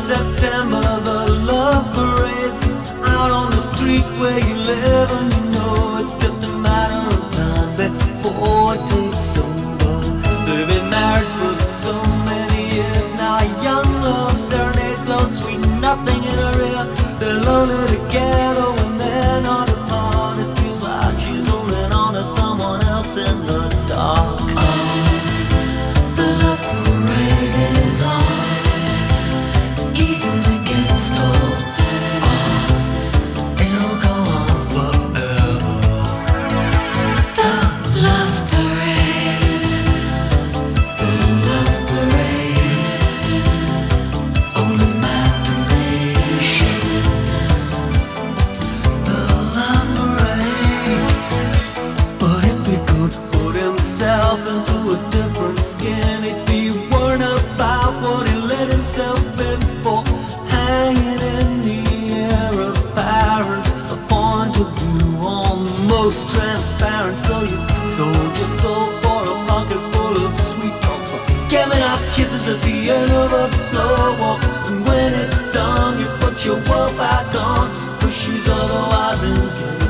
September, the love parades out on the street where you live, and you know it's just a matter of time before it takes over. They've been married for so many years now. Young love serenade glows sweet, nothing in her ear. They're lonely together when they're not apart. It feels like she's holding on to someone else in the dark. The love parade is on, even against all odds. It'll go on forever. The love parade, the love parade. Only matinees. The love parade. But if he could put himself into a different skin, he'd be worried about what he let himself in for. Hanging in the air, apparent, a point of view almost transparent. So you sold your soul for a pocket full of sweet talk, for giving out kisses at the end of a slow walk. And when it's done, you put your world back on, 'cause she's otherwise engaged.